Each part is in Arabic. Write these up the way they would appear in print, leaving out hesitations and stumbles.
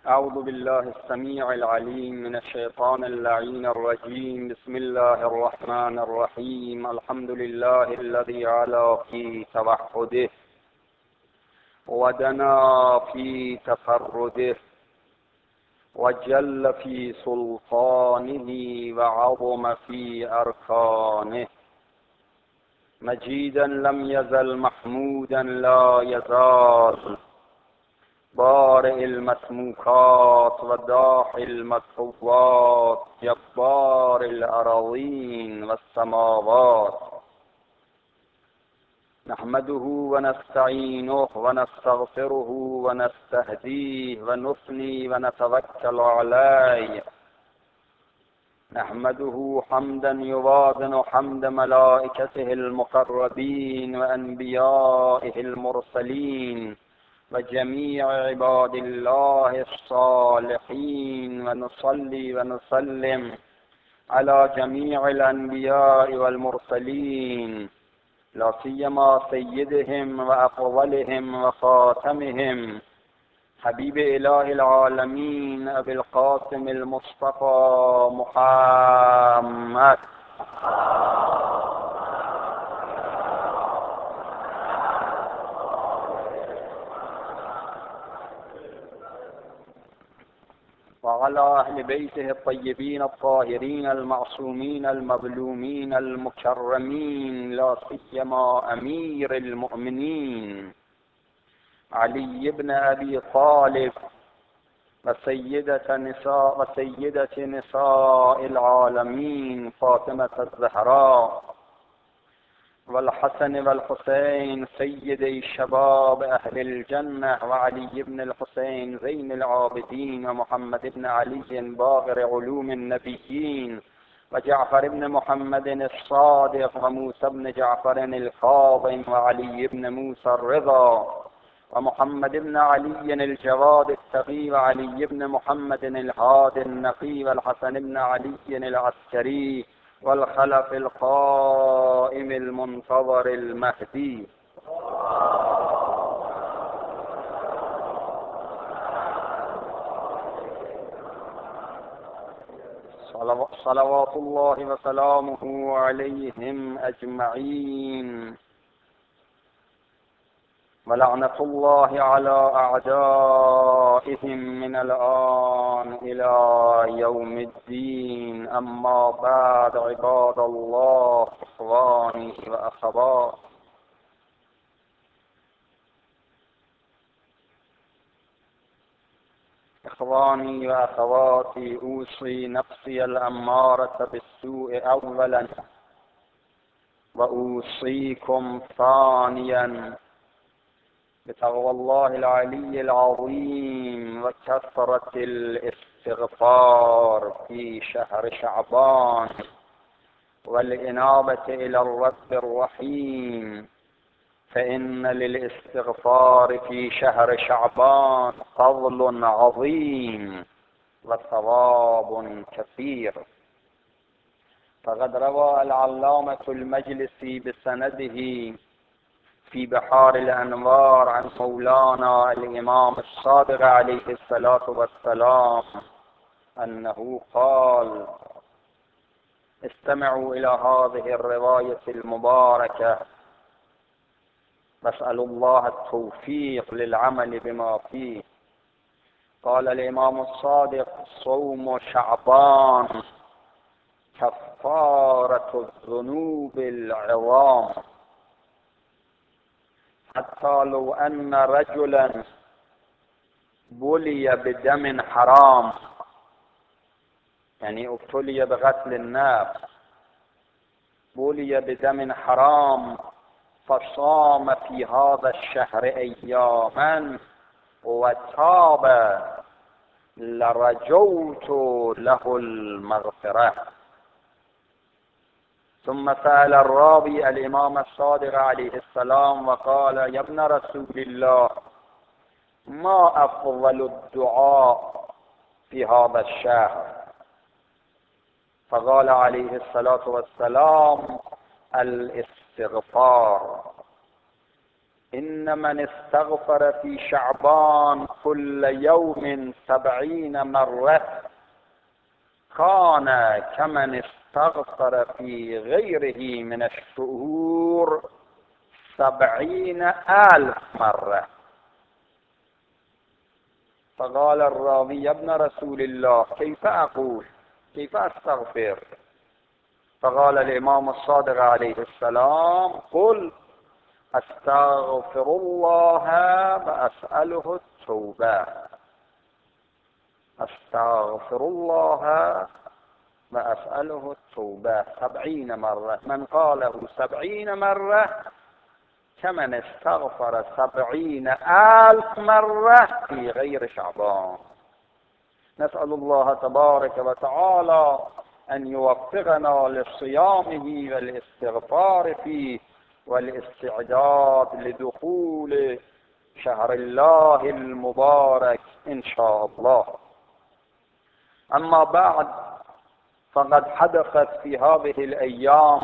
أعوذ بالله السميع العليم من الشيطان اللعين الرجيم. بسم الله الرحمن الرحيم. الحمد لله الذي علا في توحده ودنا في تفرده وجل في سلطانه وعظم في أركانه، مجيدا لم يزل محمودا لا يزال، بارئ المسموكات وداحي المسحوبات، جبار الأراضين والسماوات. نحمده ونستعينه ونستغفره ونستهديه ونثني ونتوكل عليه. نحمده حمدا يوازن حمد ملائكته المقربين وأنبيائه المرسلين وجميع عباد الله الصالحين، ونصلي ونسلم على جميع الأنبياء والمرسلين، لا سيما سيدهم وأفضلهم وخاتمهم حبيب إله العالمين أبي القاسم المصطفى محمد وعلى أهل بيته الطيبين الطاهرين المعصومين المظلومين المكرمين، لا سيما أمير المؤمنين علي بن أبي طالب وسيدة نساء العالمين فاطمة الزهراء، والحسن والحسين سيدي شباب أهل الجنة، وعلي بن الحسين زين العابدين، ومحمد بن علي باغر علوم النبيين، وجعفر بن محمد الصادق، وموسى بن جعفر الكاظم، وعلي بن موسى الرضا، ومحمد بن علي الجواد التقي، وعلي بن محمد الهادي النقي، والحسن بن علي العسكري، والخلف القائم المنتظر المهدي. صلوات الله وسلامه عليهم أجمعين، ولعنة الله على أعدائهم من الآن إلى يوم الدين. أما بعد، عباد الله، إخواني وأخواتي، إخواني وأخواتي، أوصي نفسي الأمارة بالسوء أولا، وأوصيكم ثانيا بتقوى الله العلي العظيم وكثرة الاستغفار في شهر شعبان، والإنابة إلى الرب الرحيم، فإن للاستغفار في شهر شعبان فضل عظيم وثواب كثير. فقد روى العلامة المجلسي بسنده في بحار الأنوار عن مولانا الإمام الصادق عليه الصلاة والسلام أنه قال: استمعوا إلى هذه الرواية المباركة، واسألوا الله التوفيق للعمل بما فيه. قال الإمام الصادق: صوم شعبان كفارة الذنوب العظام، حتى لو أن رجلا بلي بدم حرام، يعني ابتلي بقتل النفس، بلي بدم حرام، فصام في هذا الشهر أياما وتاب، لرجوت له المغفرة. ثم سأل الراوي الإمام الصادق عليه السلام وقال: يا ابن رسول الله، ما أفضل الدعاء في هذا الشهر؟ فقال عليه الصلاة والسلام: الاستغفار. إن من استغفر في شعبان كل يوم 70 مرة كان كمن استغفر في غيره من الشهور 70,000 مرة. فقال الراوي: يا ابن رسول الله، كيف أقول؟ كيف أستغفر؟ فقال الإمام الصادق عليه السلام: قل أستغفر الله وأسأله التوبة. أستغفر الله وأسأله التوبة 70 مرة. من قاله 70 مرة كمن استغفر 70,000 مرة في غير شعبان. نسأل الله تبارك وتعالى أن يوفقنا لصيامه والاستغفار فيه والاستعداد لدخول شهر الله المبارك إن شاء الله. أما بعد، فقد حدثت في هذه الأيام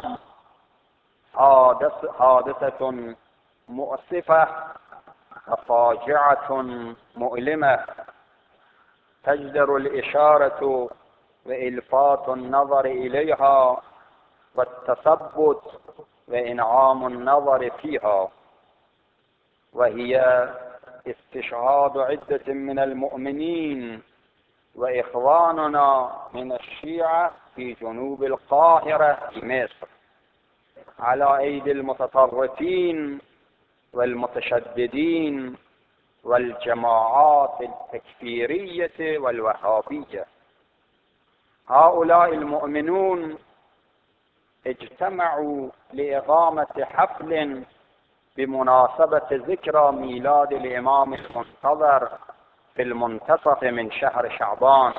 حادثة مؤسفة وفاجعة مؤلمة تجدر الإشارة وإلفات النظر إليها والتثبت وإنعام النظر فيها، وهي استشهاد عدة من المؤمنين وإخواننا من الشيعة في جنوب القاهرة في مصر على أيدي المتطرفين والمتشددين والجماعات التكفيرية والوهابية. هؤلاء المؤمنون اجتمعوا لإقامة حفل بمناسبة ذكرى ميلاد الإمام المنتظر في المنتصف من شهر شعبان،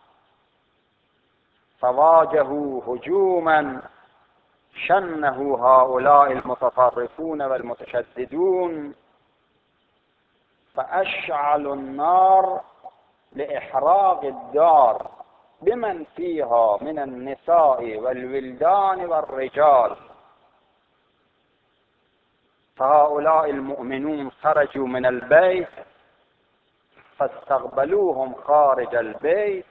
فواجهوا هجوما شنه هؤلاء المتطرفون والمتشددون، فأشعلوا النار لإحراق الدار بمن فيها من النساء والولدان والرجال. فهؤلاء المؤمنون خرجوا من البيت فاستقبلوهم خارج البيت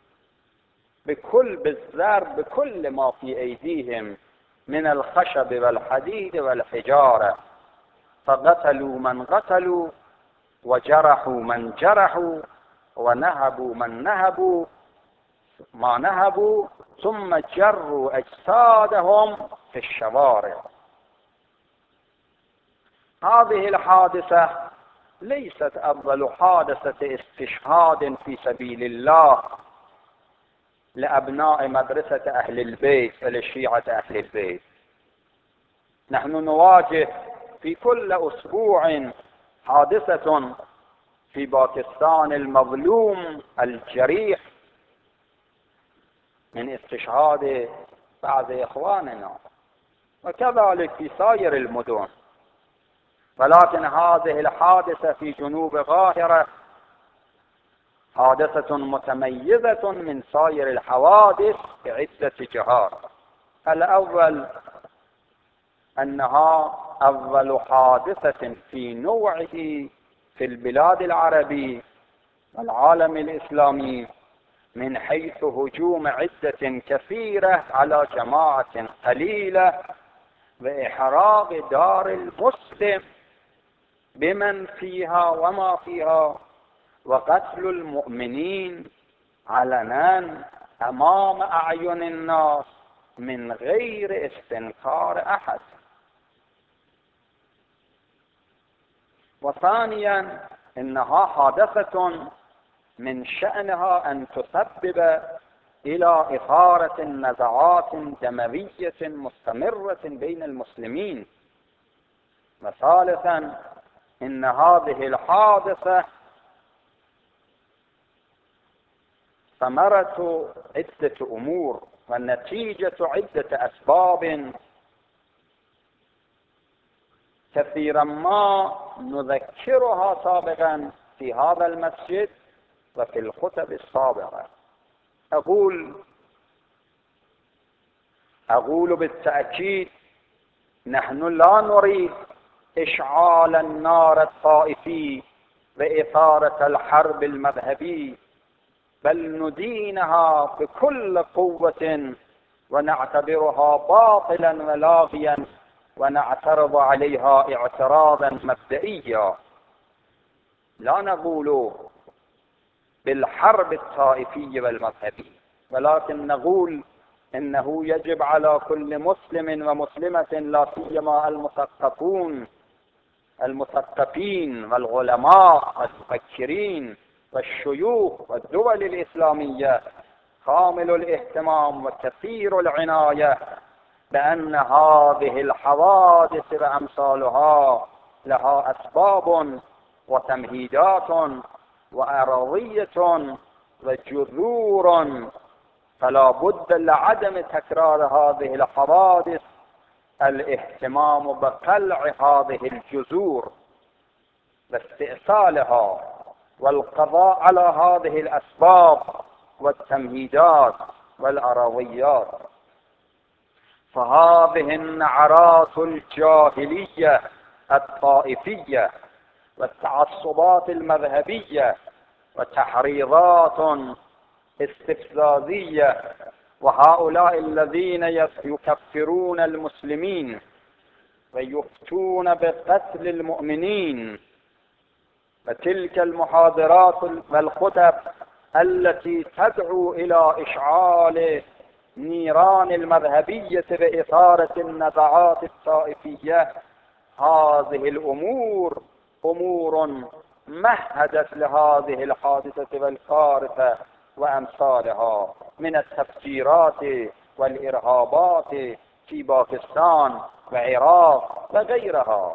بالضرب بكل ما في أيديهم من الخشب والحديد والحجارة، فقتلوا من قتلوا وجرحوا من جرحوا ونهبوا من نهبوا ما نهبوا، ثم جروا أجسادهم في الشوارع. هذه الحادثة ليست أول حادثة استشهاد في سبيل الله لأبناء مدرسة أهل البيت ولشيعة أهل البيت. نحن نواجه في كل أسبوع حادثة في باكستان المظلوم الجريح من استشهاد بعض إخواننا، وكذلك في سائر المدن. ولكن هذه الحادثة في جنوب القاهرة حادثة متميزة من سائر الحوادث بعدة جهات. الأول أنها أول حادثة في نوعه في البلاد العربية والعالم الإسلامي من حيث هجوم عدة كثيرة على جماعة قليلة وإحراق دار المسلم بمن فيها وما فيها، وقتل المؤمنين علنا أمام أعين الناس من غير استنكار أحد. وثانيا إنها حادثة من شأنها أن تسبب إلى إثارة نزعات دموية مستمرة بين المسلمين. وثالثا إن هذه الحادثة ثمرة عدة أمور ونتيجة عدة أسباب كثيرا ما نذكرها سابقا في هذا المسجد وفي الخطب السابقة. أقول بالتأكيد: نحن لا نريد إشعال النار الطائفي وإثارة الحرب المذهبي، بل ندينها بكل قوة ونعتبرها باطلا ولاغيا ونعترض عليها اعتراضا مبدئيا. لا نقول بالحرب الطائفي والمذهبي، ولكن نقول إنه يجب على كل مسلم ومسلمة، لا سيما المثقفين والعلماء والمفكرين والشيوخ والدول الإسلامية، كامل الاهتمام وكثير العناية بأن هذه الحوادث وأمثالها لها أسباب وتمهيدات وأراضية وجذور، فلا بد لعدم تكرار هذه الحوادث الاهتمام بقلع هذه الجذور واستئصالها والقضاء على هذه الأسباب والتمهيدات والأراضيات. فهذه النعرات الجاهلية الطائفية والتعصبات المذهبية وتحريضات استفزازية، وهؤلاء الذين يكفرون المسلمين ويفتون بقتل المؤمنين، فتلك المحاضرات والخطب التي تدعو إلى إشعال نيران المذهبية بإثارة النزعات الطائفية، هذه الأمور أمور مهدت لهذه الحادثة والكارثة وأمثالها من التفجيرات والإرهابات في باكستان وعراق وغيرها.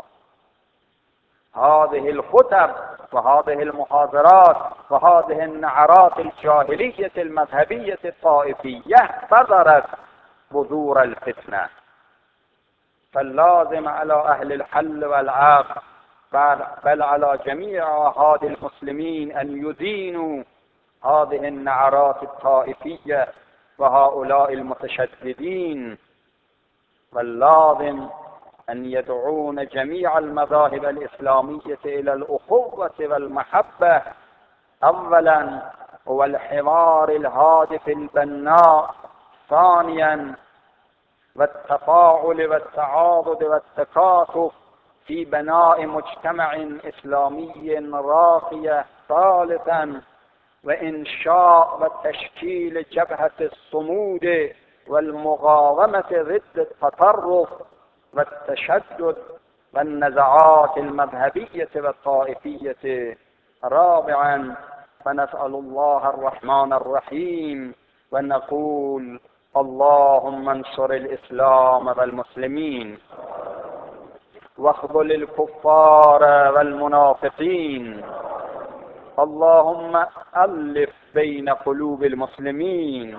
هذه الخطب وهذه المحاضرات وهذه النعرات الجاهلية المذهبية الطائفية بذرت بذور الفتنة، فاللازم على أهل الحل والعقد بل على جميع أهالي المسلمين أن يدينوا هذه النعرات الطائفية وهؤلاء المتشددين، واللازم أن يدعون جميع المذاهب الإسلامية إلى الأخوة والمحبة أولا، والحوار الهادف البناء ثانيا، والتفاعل والتعاضد والتكاتف في بناء مجتمع إسلامي راقي ثالثا، وإنشاء وتشكيل جبهة الصمود والمقاومة ضد التطرف والتشدد والنزعات المذهبية والطائفية رابعا. فنسأل الله الرحمن الرحيم ونقول اللهم انصر الإسلام والمسلمين واخذل الكفار والمنافقين، اللهم ألف بين قلوب المسلمين،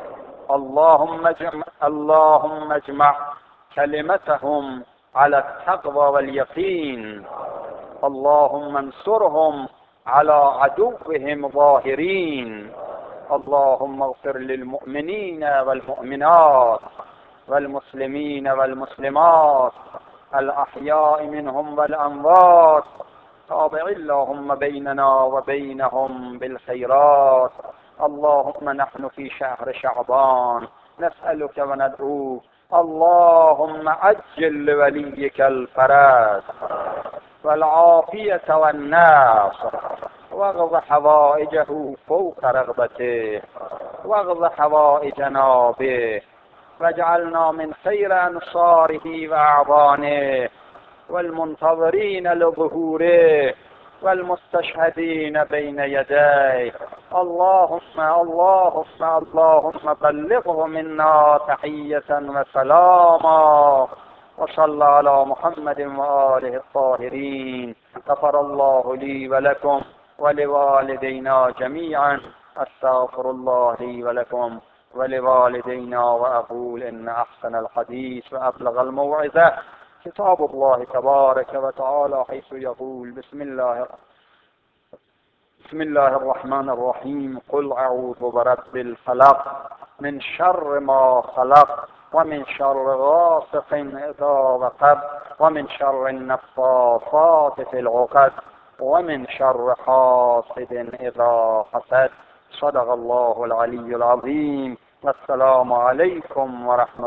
اللهم اجمع كلمتهم على التقوى واليقين، اللهم انصرهم على عدوهم ظاهرين، اللهم اغفر للمؤمنين والمؤمنات والمسلمين والمسلمات الأحياء منهم والأموات، تابع اللهم بيننا وبينهم بالخيرات. اللهم نحن في شهر شعبان نسألك وندعوك، اللهم عجل لوليك الفرج والعافية والنصر، واغض حوائجه فوق رغبته، واغض حوائجنا به، واجعلنا من خير أنصاره وأعوانه والمنتظرين لظهوره والمستشهدين بين يديه. اللهم بلغه منا تحية وسلاما، وصلى على محمد وآله الطاهرين. غفر الله لي ولكم ولوالدينا جميعا، استغفر الله لي ولكم ولوالدينا، وأقول إن أحسن الحديث وأبلغ الموعظة كتاب الله تبارك وتعالى، حيث يقول بسم الله الرحمن الرحيم: قل أعوذ برب الفلق من شر ما خلق، ومن شر غاسق إذا وقب، ومن شر النفاثات في العقد، ومن شر حاسد إذا حسد. صدق الله العلي العظيم. والسلام عليكم ورحمة